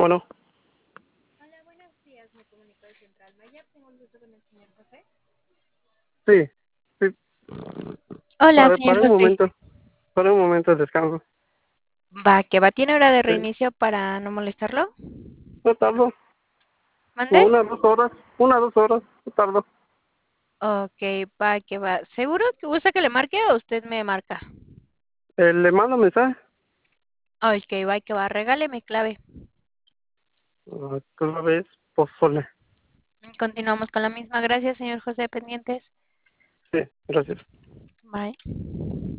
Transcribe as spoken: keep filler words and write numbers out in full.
Bueno, Hola, buenos días. Me comunico de Central Maya. Tengo el gusto con el señor José. sí, sí, Hola, para, señor para un José. momento, para un momento de descanso. Va, que va. ¿Tiene hora de Sí, reinicio para no molestarlo? no tardo, ¿Mande? como unas dos horas, una dos horas, no tardo. Ok, va, que va. ¿Seguro que gusta que le marque o usted me marca? Eh, le mando mensaje. Ok, va, que va. Regale mi clave. Ah, otra vez, pozole. Continuamos con la misma. Gracias, señor José. Pendientes. Sí, gracias. Bye.